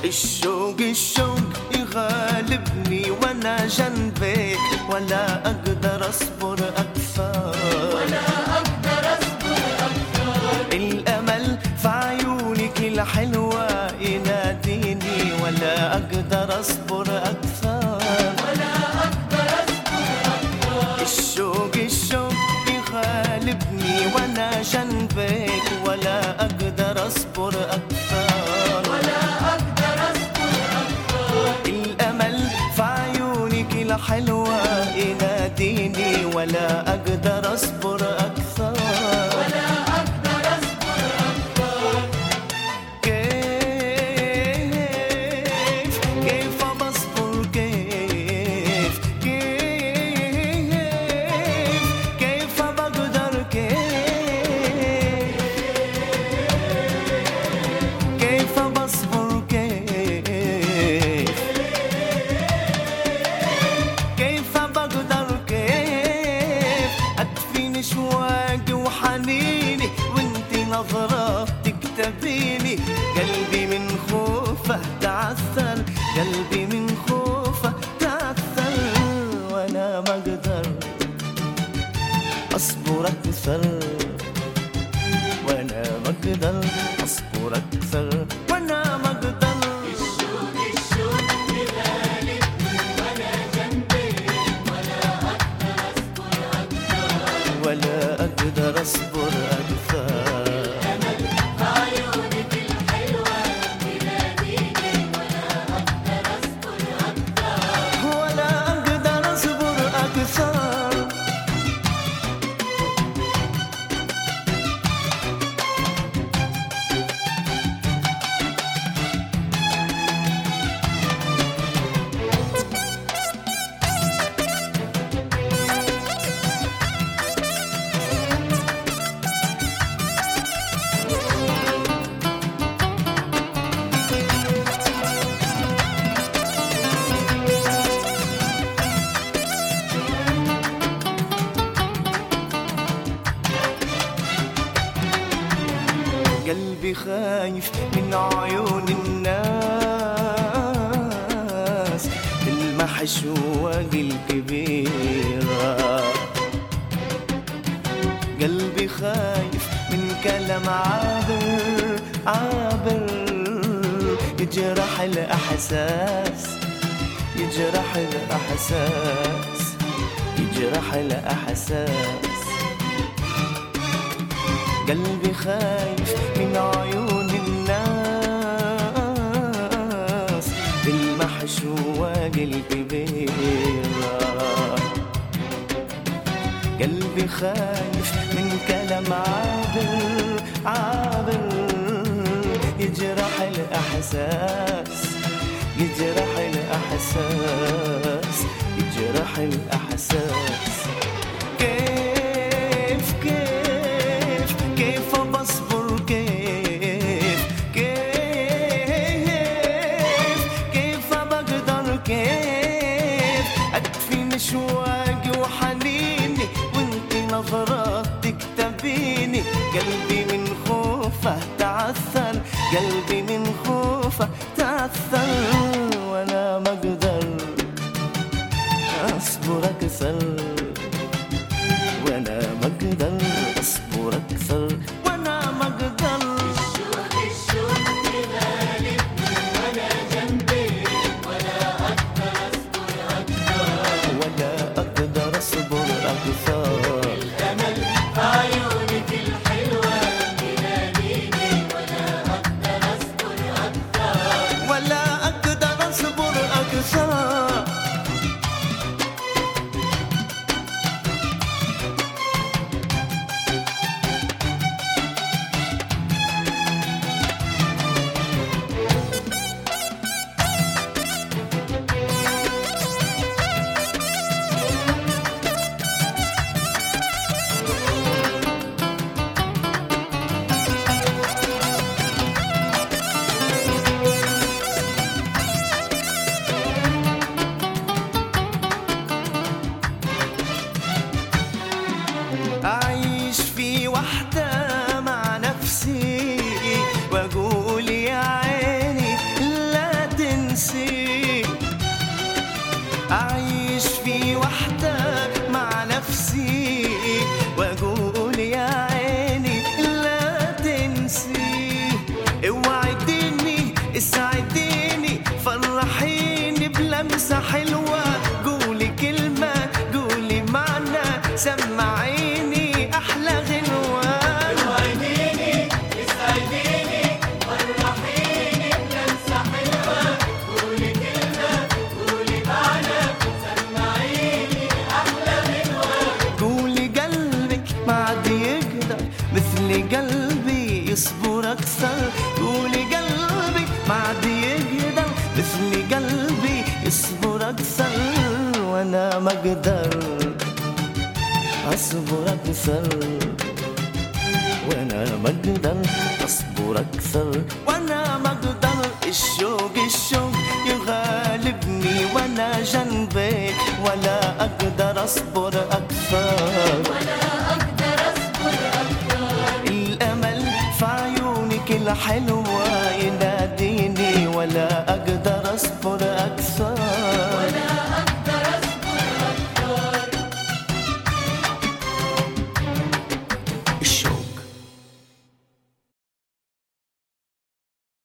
الشوق يغالبني وانا جنبك، ولا اقدر اصبر اكثر، الامل في عيونك الحلوة يناديني، ولا اقدر اصبر اكثر، الشوق يغالبني وانا جنبك، ولا اقدر اصبر اكثر، الامل في عيونك الحلوة يناديني، ولا اقدر اصبر اكثر، كيف بصبر، كيف بقدر، كيف بصبر، كيف بقدر، كيف أدفن شواقي وحنيني وانتي نظراتك تبيني، قلبي من خوفه تعثر، قلبي من خوفه تعثر، وانا ما اقدر اصبر اكثر، وانا ما اقدر اصبر اكثر، وانا ما اقدر. ولا أقدر أصبر أكثر، الأمل في عيونك الحلوة يناديني، ولا أقدر أصبر أكثر، ولا أقدر أصبر أكثر. قلبي خايف من عيون الناس، تلمح شواقي الكبيرة، قلبي خايف من كلام عابر يجرح الأحساس، يجرح الأحساس، يجرح الأحساس، قلبي خايف من عيون الناس، تلمح شواقي الكبيرة، قلبي خايف من كلام عابر يجرح الأحساس، يجرح الأحساس، يجرح الأحساس. كيف بصبر، كيف بقدر، كيف أدفن شواقي وحنيني وانتي نظراتك تبيني، قلبي من خوفه تعثر، قلبي من خوفه تعثر، وانا ما اقدر اصبر اكثر. أعيش في وحدة مع نفسي وأقول يا عيني لا تنسي. اوعديني اسعديني فرحيني بلمسة حلوة، قولي كلمة قولي معنى سمعيني أحلى غنوة. اوعديني اسعديني فرحيني بلمسة حلوة، قولي كلمة قولي معنى سمعيني أحلى غنوة. قولي قلبك ما عاد يقدر مثل قلبي يصبر أكثر، قولي قلبك ما عاد يقدر مثل قلبي يصبر أكثر، وأنا ما أقدر أصبر أكثر، وأنا ما أقدر أصبر أكثر، وأنا ما أقدر. الشوق يغالبني وأنا جنبك ولا أقدر أصبر أكثر، ولا أقدر أصبر أكثر. الأمل في عيونك الحلوة